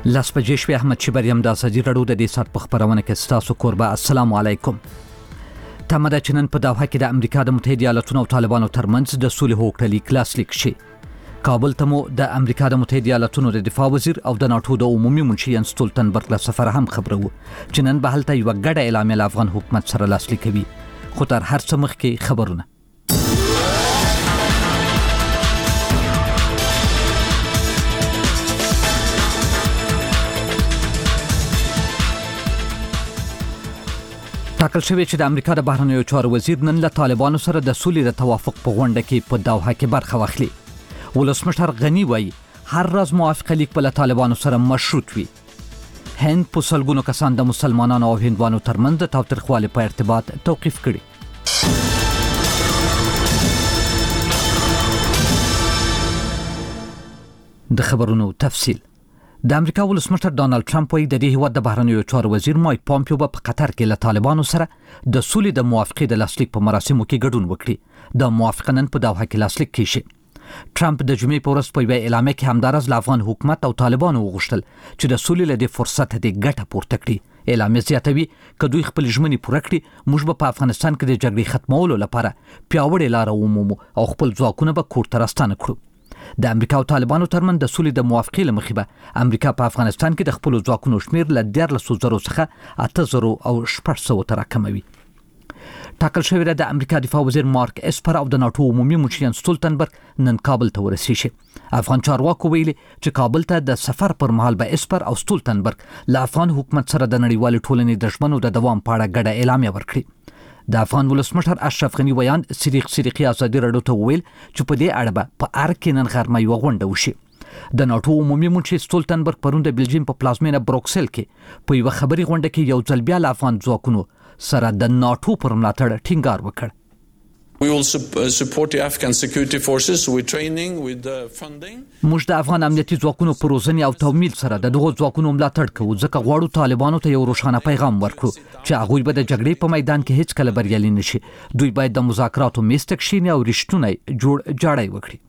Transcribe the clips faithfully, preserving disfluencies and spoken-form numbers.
لاس بجې شوې احمد شبریم د ازادي راډیو د دې سات په خبرونه کې ستاسو کوربه. السلام علیکم. تمه ده چې نن په دوحه کې د امریکا د متحده ایالاتونو او طالبانو ترمنځ د صلح هوکړې لاسلیک شي. کابل ته مو د امریکا د متحده ایالاتونو د دفاع وزیر او د ناتو د عمومي منشي ینس ستولتنبرګ له سفر هم خبره و چې نن به هلته یو ګډه اعلامیه له افغان حکومت سره لاسلیکوي. خو تر هر څه مخکې خبرونه. ټاکل شوی چې د امریکا د بهرنیو چارو وزیر نن له طالبانو سره د سولې د توافق په غونډه کې په دوحه کې برخه واخلي. ولسمشر غنی وایي هر راز موافقه لیک په طالبانو سره مشروط وي. هند په سلګونو کسان د مسلمانانو او هندوانو ترمنځ د تاوتریخوالي په ارتباط توقیف کړي. د خبرونو تفصیل. د امریکا ولسمشر ډانلډ ټرمپ وايي د دې هیواد د بهرنیو چارو وزیر مایک پامپیو په قطر کې له طالبانو سره د سولې د موافقې د لاسلیک په مراسمو کې ګډون وکړي. د موافقه نن په دوحه کې لاسلیک کیږي. ټرمپ د جمعې په ورځ په یوه اعلامیه کې همدارس له افغان حکومت او طالبانو وغوښتل چې د سولې له دې فرصت د ګټه پورته کړي. اعلامیه زیاتوي که دوی خپل ژمنې پوره کړي موږ به په افغانستان کې د جګړې ختمولو لپاره پیاوړې لاره ومومو او خپل ځواکونه به کور ته راستانه کړو. د امریکا او طالبانو ترمنځ د سولې د موافقې له مخې به امریکا په افغانستان کې د خپل ځواکونو شمیر له دیارلسو زرو څخه اته زرو او شپږ سوو ته راکموي. ټاکل شوی د امریکا دفاع وزیر مارک اسپر او د ناتو عمومي منشي ینس ستولتنبرګ نن کابل ته ورسیږي. افغان چارواکو ویلي چې کابل ته د سفر پر مهال به اسپر او ستولتنبرګ له افغان حکومت سره د نړیوال ټولنې د ژمنو د دوام په اړه ګډه اعلامیه ورکړي. د افغان ولسمشر اشرف غنی ویان صدیق صدیقی ازادي راډیو ته ویل چې په دې اړه به په ارګ کې نن غرمه یو غونډه وشي. د ناتو عمومي منشي ستولتنبرګ پرون د بلجیم په پلازمینه بروکسل کې په یو خبري غونډه کې یو ځل بیا له افغان ځواکونو سره د ناتو پر ملاتړ ټینګار وکړ. We will support the Afghan security forces with training, with the funding. موږ د افغان امنیتي ځواکونو په روزنې او تمویل سره د دغو ځواکونو ملاتړ کوو ځکه غواړو طالبانو ته یو روښانه پیغام ورکړو چې هغوی به د جګړې په میدان کې هیڅ کله بریالي نشي. دوی باید د مذاکراتو میز ته کښیني او رښتونی جوړ جاړی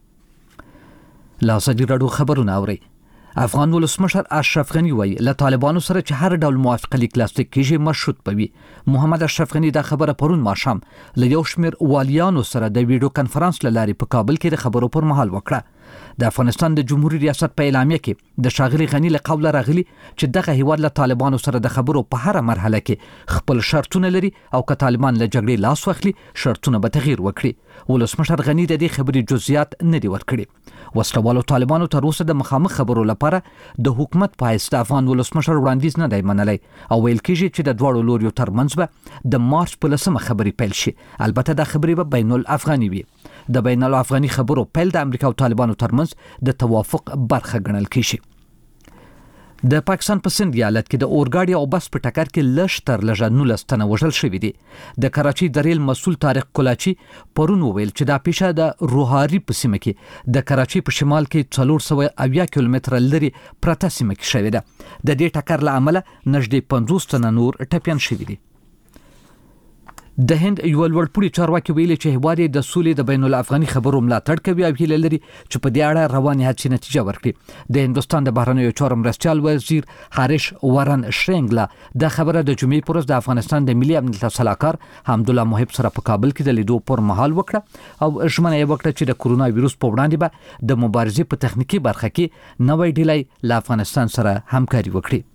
وکړي. له ازادي راډیو خبرونه اورئ. افغان ولسمشر اشرف غنی وایي له طالبانو سره چې هر ډول موافقه لیک لاسلیک کیږي مشروط بوي. محمد اشرف غنی دا خبره پرون ماښام له یو شمېر والیانو سره د ویډیو کانفرنس له لارې په کابل کې د خبرو پر مهال وکړه. د افغانستان د جمهوریت ریاست په اعلامیه کې د ښاغلي غنی له قوله راغلي چې دغه هیواد له طالبانو سره د خبرو په هر مرحله کې خپل شرطونه لري او که طالبان له جګړې لاس واخلي شرطونه به تغییر وکړي. ولسمشر غنی د دې خبرې جزئیات نه دي ورکړي. وسلوالو طالبانو تر اوسه د مخامخ خبرو لپاره د حکومت په حیث د افغان ولسمشر وړاندیز نه دی منلی او ویل کېږي چې د دواړو لوریو ترمنځ به د مارچ په لسمه خبرې پیل شي. البته دا خبرې به بین الافغاني وي. د بین الافغاني خبرو پیل د امریکا او طالبانو ترمنځ د توافق برخه ګڼل کېږي. د پاکستان په سند ایالت کې د اورګاډي او بس په ټکر کې لږ تر لږه نولس تنه وژل شوي دي. د کراچۍ د ریل مسؤل طارق کلاچي پرون وویل چې دا پیښه د روهاري په سیمه کې د کراچۍ په شمال کې څلور سوه اویا کیلومتره لرې پرته سیمه کې شوې ده. د دې ټکر له امله نږدې پنځوس تنه نور ټپیان شوي دي. د هند یو لوړپوړي چارواکي ویلي چې هیواد د سولې د بین الافغاني خبرو ملاتړ کوي او هیله لري چې په دې اړه روانې هڅې نتیجه ورکړي. د هندوستان د بهرنیو چارو مرستیال وزیر هریش ورن شرینګلا دا خبره د جمعې پر ورځ د افغانستان د ملي امنیت صلاحکار حمدالله محب سره په کابل کې د لیدو پر مهال وکړه او ژمنه یې وکړه چې د کورونا وایروس په وړاندې به د مبارزې په تخنیکی برخه کې نوې ډلې له افغانستان سره همکاري وکړي.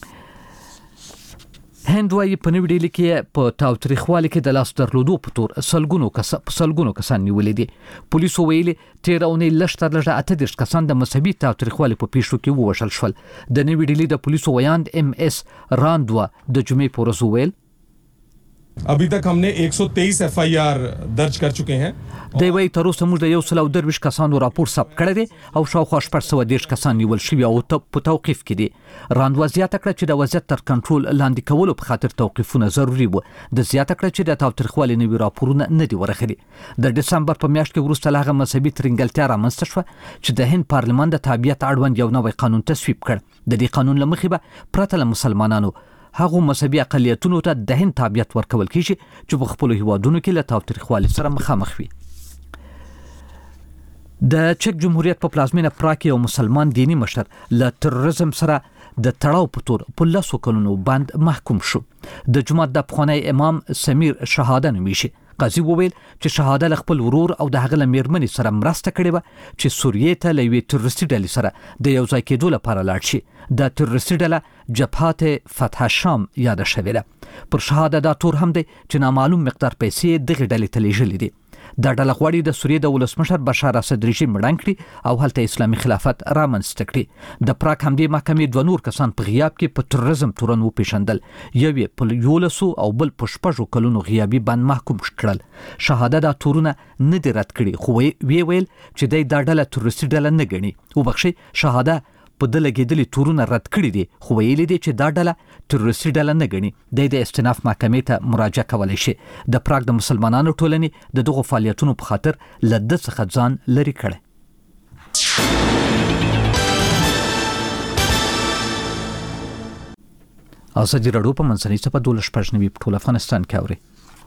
هند وايي په نوې ډلې کې په تاوتریخوالي کې د لاس درلودو په تور سلګونو کس سلګونو کسان نیولې دي. پولیسو ویلي تیر اونۍ لږ تر لږه اته دېرش کسان د مذهبي تاوتریخوالي په پیښو کې ووژل شول. د نوې ډلې د پولیسو ویاند ام اس راندوا د جمعې په ورځ وویل अभी तक हमने एक सौ तेईस एफ आई आर दर्ज कर चुके हैं. دی وايي تر اوسه موږ د یو سل او درویش کسانو راپور ثبت کړی دی او شاوخوا شپږ سوه دېرش کسان نیول شوي او په توقیف کې دي. راندوا زیاته کړه چې د وضعیت تر کنټرول لاندې کولو په خاطر توقیفونه ضروري وو. د زیاته کړه چې د تاوتریخوالي نوي راپورونه نه دي ورغلي. د دسمبر په میاشت کې وروسته له هغه مذهبي ترنګلتیا رامنځته شوه چې د هند پارلمان د تابعیت اړوند یو نوی قانون تصویب کړ. د دې قانون له مخې به پرته له مسلمانانو هغه مذهبي اقلیتونو ته د هند تابعیت ورکول کیږي چې په خپل هیوادونو کې له تاوتریخوالي سره مخامخ وي. د چک جمهوریت په پلازمینه پراګ کې یو مسلمان دینی مشر له تروریزم سره د تړاو په تور په لسو کلونو بند محکوم شو. د جماعت د پخوانی امام سمیر شهاده نومیږي. قاضي وویل چې شهاده له خپل ورور او د هغه له میرمنې سره مرسته کړې وه چې سوریې ته له یوې تروریستي ډلې سره د یو ځای کېدو لپاره لاړ شي. د تروریستي ډله جبهات فتح شام یاده شوې ده. پر شهاده دا تور هم دی چې نامعلوم مقدار پیسې دغې ډلې ته لیږلې دي. دا ډله غواړي د سوریې د ولسمشر بشار اسد رژیم مړنګ کړي او هلته اسلامي خلافت رامنځته کړي. د پراګ همدې محکمې دوه نور کسان په غیاب کې په تروریزم تورن وپېژندل. یو یې په یولسو او بل په شپږو کلونو غیابي بند محکوم کړل. شهاده دا تورونه نه دي رد کړي خو وی ویل چې دی دا ډله تروریستي ډله نه ګڼي. وبخښئ، شهاده په د لګېدلي تورونه رد کړي دي خو ویلي دي چې دا ډله تروریستي ډله نه ګڼي. دی د استیناف محکمې ته مراجعه کولی شي. د پراګ د مسلمانانو ټولنې د دغو فعالیتونو په خاطر له ده څخه ځان لرې کړی. ازادي راډیو په منځنۍ څپه دولس شپږ نوي په ټول افغانستان کې اوري.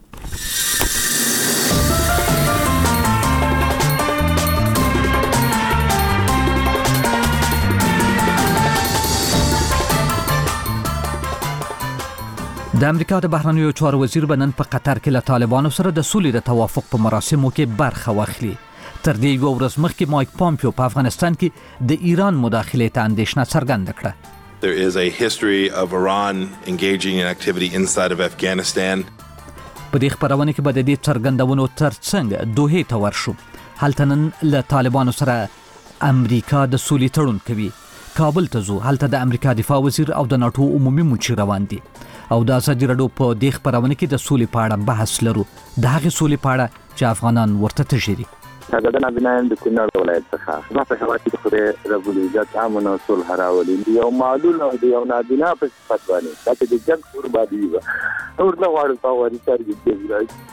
د امریکا د بهرنیو چارو وزیر به نن په قطر کې له طالبانو سره د سولې د توافق په مراسمو کې برخه واخلي. تر دې یو ورځ مخکې مایک پامپیو په افغانستان کې د ایران مداخلې ته اندېښنه څرګنده کړه. There is a history of Iran engaging in activity inside of Afghanistan. په دې خبرونه کې به د دې څرګندونو ترڅنګ دوحې ته ورشو. هلته نن له طالبانو سره امریکا د سولې تړون کوي. کابل ته ځو، هلته د امریکا دفاع وزیر او د ناټو عمومي مشر روان دي. او د ازادي راډیو په دې خبرونه کې د سولې په اړه بحث لرو. د هغې سولې په اړه چې افغانان ورته تږي دي. دا د نابینان د کونړ ولایت څخه ما په هوا کې د خدای رب العزت امن او صلح راولي. یو معلول او یو نابینا په صفت باندې دا چې د جنگ قرباني وي اور نه وړو په وری سره کې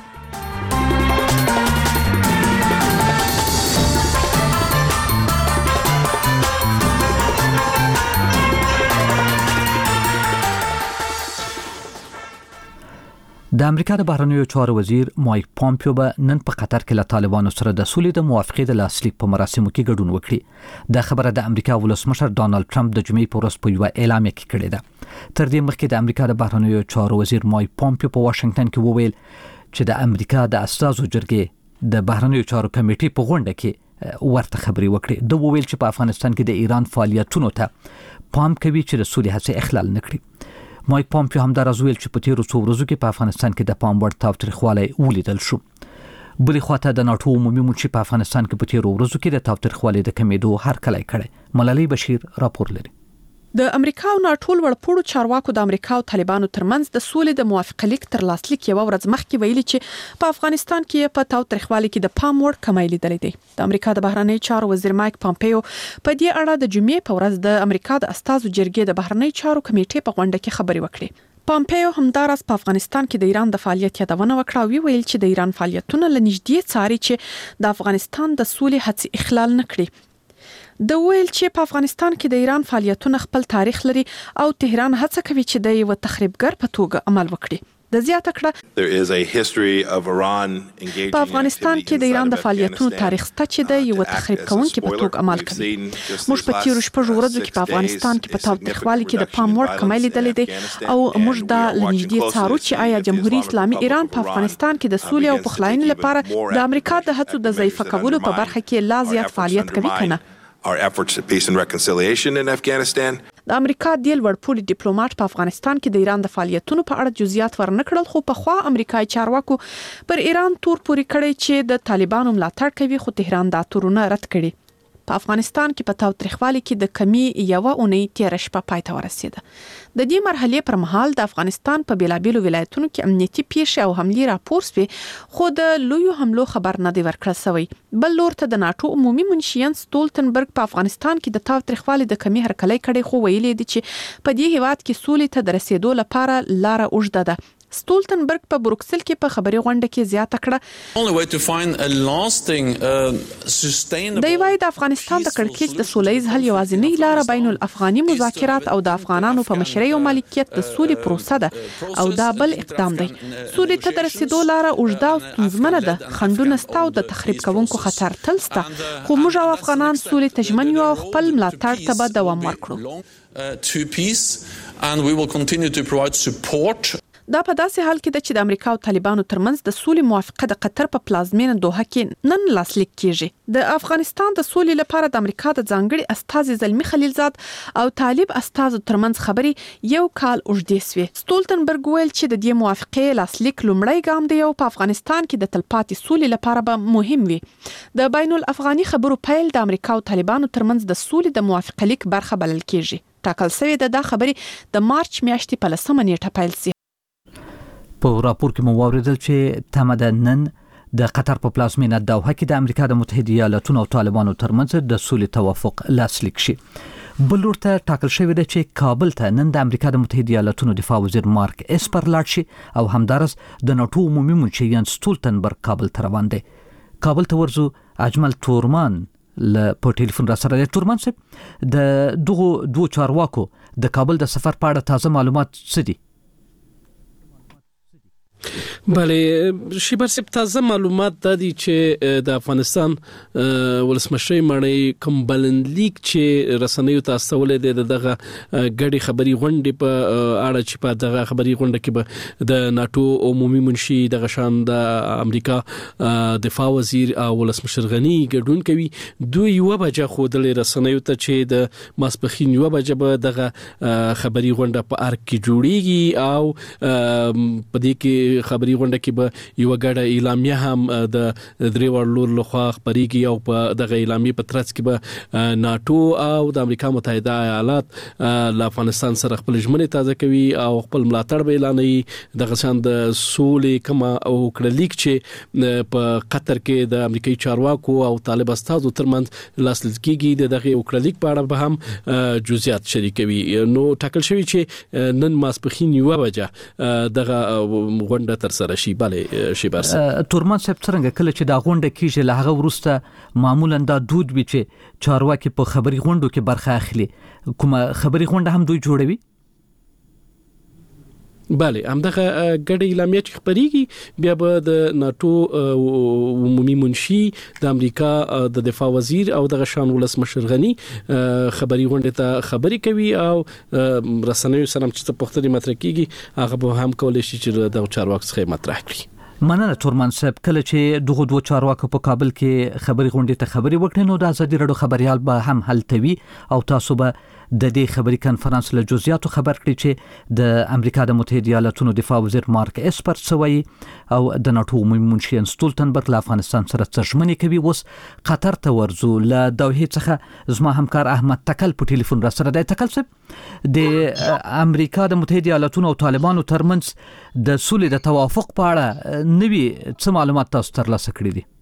د امریکا د بهرنیو چارو وزیر مایک پامپیو به نن په قطر کې له طالبانو سره د سولې د موافقې د لاسلیک په مراسمو کې ګډون وکړي. دا خبره د امریکا ولسمشر ډانلډ ټرمپ د جمعې په ورځ په یوه اعلامیه کې کړې ده. تر دې مخکې د امریکا د بهرنیو چارو وزیر مایک پامپیو په واشنگټن کې وویل چې د امریکا د استازو جرګې د بهرنیو چارو کمیټې په غونډه کې ورته خبرې وکړي. د وویل چې په افغانستان کې د ایران فعالیتونو ته پام کوي چې د سولې هڅې اخلال نه کړي. مایک پامپیو هم دا راویل چې په تیرو څو ورځو کې په افغانستان کې د پام وړ تاوتریخوالی ولیدل شو. بلې خواته د ناټو عمومي مشر په افغانستان کې په تیرو ورځو کې د تاوتریخوالي د کمیدو هرکلی کړی. ملالۍ بشیر راپور لري. د امریکا او ناټو وړپوړو چارواکو د امریکا او طالبانو ترمنځ د سولې د موافقه لیک تر لاسلیک یو ورځ مخکې ویلي چې په افغانستان کې په تاوتریخوالي کې د پام وړ کمی لیدلې دي. د امریکا د بهرنی چارو وزیر مایک پامپیو په دې اړه د جمعې په ورځ د امریکا د استازو جرګې د بهرنی چارو کمیټې په غونډه کې خبرې وکړې. پامپیو همداراز په افغانستان کې د ایران د فعالیت یادونه وکړه او ویل چې د ایران فعالیتونه له نږدې څاري چې د افغانستان د سولې هڅې اخلال نه کړي. د ویل چې په افغانستان کې د ایران فعالیتونه خپل تاریخ لري او تهران هڅه کوي چې د یو تخریبګر په توګه عمل وکړي. د زیاته کړه په افغانستان کې د ایران د فعالیتونو تاریخ شته چې د یو تخریب کوونکي په توګه عمل کوي. موږ په تیرو شپږو ورځو کې په افغانستان کې په تاوتریخوالي کې د پام وړ کمی لیدلې دي او موږ دا لنږدې څارو چې آیا جمهوریت اسلامي ایران په افغانستان کې د سولې او پخلاینې لپاره د امریکا د هڅو د ضعیفه کولو په برخه کې لا زیات فعالیت کوي کنه. Our efforts at peace and reconciliation in Afghanistan. د امریکا د لوړپوړي ډیپلوماټ په افغانستان کې د ایران د فعالیتونو په اړه جزئیات ورنکړل خو په خوا امریکایي چارواکو پر ایران تور پوري کړی چې د طالبانو ملاتړ کوي خو تهران دا تورونه رد کړي. په افغانستان کې په تاوتریخوالي کې د کمی یوه اونۍ تیر شپه پای ته ورسېده. د دې مرحلې پر مهال د افغانستان په بیلابیلو ولایتونو کې امنیتي پیښې او حملې راپور شوې خو د لویو حملو خبر نه دی ورکړل شوی. بل لور ته د ناټو عمومي منشي ینس ستولتنبرګ په افغانستان کې د تاوتریخوالي د کمی هرکلی کړي خو ویلي دي چې په دې هیواد کې سولې ته د رسیدو لپاره لار اوږده ده. ستولتنبرګ په بروکسل کې په خبري غونډه کې زیاته کړه only way to find a lasting uh, sustainable دی وايي د افغانستان د کړکېچ د سولهییز حل یوازینی لار بین الافغاني مذاکرات او د افغانانو په مشرۍ او مالکیت د سولې پروسه ده او دا بل اقدام دی. سولې ته د رسیدو لار اوږده او ستونزمنه ده، خنډونه سته او د تخریب کوونکو خطر تل سته، خو موږ او افغانان سولې ته ژمن یو او خپل ملاتړ ته به دوام ورکړو. Uh, to peace, and we will continue to provide support. دا په داسې حال کې ده چې د امریکا او طالبانو ترمنځ د سولې موافقه د قطر په پلازمینه دوحه کې نن لاسلیک کیږي. د افغانستان د سولې لپاره د امریکا د ځانګړي استازي زلمی خلیلزاد او طالب استازو ترمنځ خبرې یو کال اوږدې سوې. ستولتنبرګ ویل چې د دې موافقې لاسلیک لومړی ګام دی او په افغانستان کې د تلپاتې سولې لپاره به مهم وي. د بین الافغاني خبرو پیل د امریکا او طالبانو ترمنځ د سولې د موافقه لیک برخه بلل کیږي. ټاکل شوی د دا خبرې د مارچ میاشتې په لسمه نیټه پیل شي. په راپور کې مو واوریدل چې تمه نن د قطر په پلازمینه دوحه کې د امریکا د متحده ایالاتونو او طالبانو ترمنځ د سولې توافق لاسلیک شي. بل ورته ټاکل شوی دی چې کابل ته نن د امریکا د متحده ایالاتونو دفاع وزیر مارک اسپر لاړ شي او همدارس د ناتو عمومي منشي یان ستولتنبرګ کابل ته روان دی. کابل ته ورزو اجمل تورمان ل په ټلیفون را سره د تورمان صاحب د دغه دوه چارواکو د کابل د سفر په اړه تازه معلومات څه دي؟ بله شیبر صاحب تازه معلومات دا دي چې د افغانستان ولسمشر مړی کوم بلندلیک چې رسنیو ته استولې د دغه غړي خبري غونډې په اړه چې په دغه خبري غونډه کې به د ناتو عمومي منشي دغه شان د امریکا دفاع وزیر او ولسمشر غنی ګډون کوي. دوی یو بجه خودلې رسنیو ته چې د ماسپخین یو بجه به دغه خبري غونډه په ارګ کې جوړیږي او په دې کې خبري غونډه کې به یو غړ اعلامیه هم د درې ورلور لخوا خبريږي او په دغه اعلامیه په ترڅ کې به ناتو او د امریکا متحده ایالات له افغانستان سره خپل ژمنې تازه کوي او خپل ملاتړ به اعلانوي. دغه شان د سولې کما او کړلیک چې په قطر کې د امریکایي چارواکو او طالب استازو ترمنځ لاسلیک کیږي د دغه کړلیک په اړه به هم جزئیات شریکوي. نو ټاکل شوی چې نن ماسپخین یو بجه دغه غونډه تر سره شي. bale شیبر تورمان صاحب څنګه کله چې دا غونډه کیږي له هغه وروسته معمولا دا دود وي چې چارواکي په خبري غونډو کې برخه اخلي، کومه خبري غونډه هم دوی جوړوي؟ bale همدغه ګډ اعلامیه چې خبريږي بیا به د ناتو عمومي منشي د امریکا د دفاع وزیر او د شان ولسمشر غنی خبري غونډه ته خبري کوي او رسنیو سره چې پښتني مطرح کیږي هغه به هم کولای شي چې د چارواکو څخه مطرح کړي. مننه تورمان صاحب. کله چې دغه دوه چارواکو په کابل کې خبري غونډه ته خبري وکړي نو د ازادي رادیو خبريال به هم هلتوي او تاسو به د دې خبري کانفرنس له جزئیاتو خبر کړئ چې د امریکا د متحده ایالاتونو دفاع وزیر مارک اسپر سوي او د ناتو عمومي منشي ستولتنبرګ له افغانستان سره څرشمنې کوي. اوس قطر ته ورزو له دوحه څخه زما همکار احمد تکل په ټلیفون را سره دی. تکل صاحب د امریکا د متحده ایالاتونو او طالبانو ترمنځ د سولې د توافق په اړه نوي څه معلومات تاسو ترلاسه کړي دي؟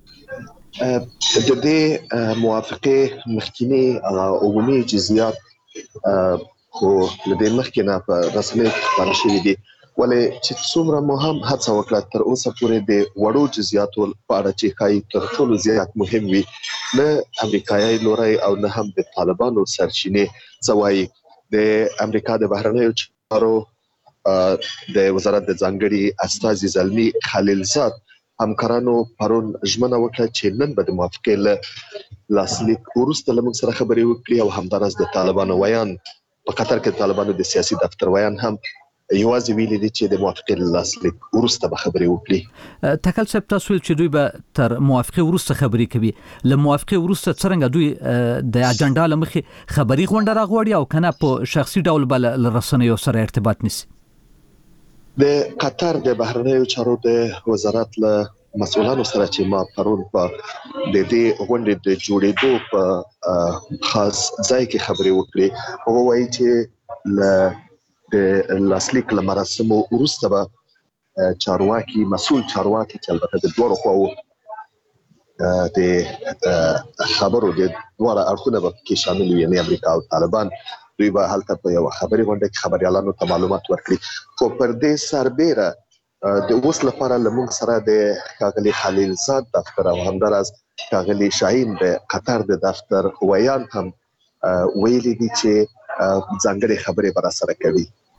د دې موافقه مخکینی عمومي جزئیات خو لدې مخکنه په رسمي خبره شوې دي، ولې چې څومره مهم هڅه وکړه تر اوسه پورې د وړو جزئیاتو په اړه چې کای تر ټولو زیات مهم وي نه امریکایي لوري او نه هم د طالبانو سرچینې سوای. د امریکا د بهرنیو چارو د وزارت د ځانګړي استازي زلمی خلیلزاد همکارانو پرون ژمنه وکړه چې نن به د موافقې لاسلیک وروسته له موږ سره خبرې وکړي او همدارس د طالبانو ویان په قطر کې طالبانو د سیاسي دفتر ویان هم یوازې ویلي دي چې د موافقې لاسلیک وروسته به خبرې وکړي. تکل صاحب تاسو ویل چې دوی به تر موافقې وروسته خبرې کوي. له موافقې وروسته څنګه دوی د اجنډا لمخې خبري غونډه راغوړي او کنه په شخصي ډول بل رسنیو سره ارتباط نیسي؟ د قطر د بهرنیو چارو د وزارت له مسؤلانو سره چې ما پرون په د دې غونډې د جوړېدو په خاص ځای کې خبرې وکړې، هغه وایي چې ل د لاسلیک له مراسمو وروسته به چارواکي مسؤل چارواکي چې البته د دوه خواو د خبرو د دوه اړخونه به کې شامل وي، یعنی امریکا او طالبان دوی به هلته په یو خبري غونډه کې خبريالانو ته معلومات ورکړي. خو پر دې سربېره د اوس لپاره لمونږ سره د ښاغلي خلیل زاد دفتر او همداراز ښاغلي شاهین د قطر د دفتر هوایان هم ویلي دي چې ځانګړي خبرې بر سره کوي.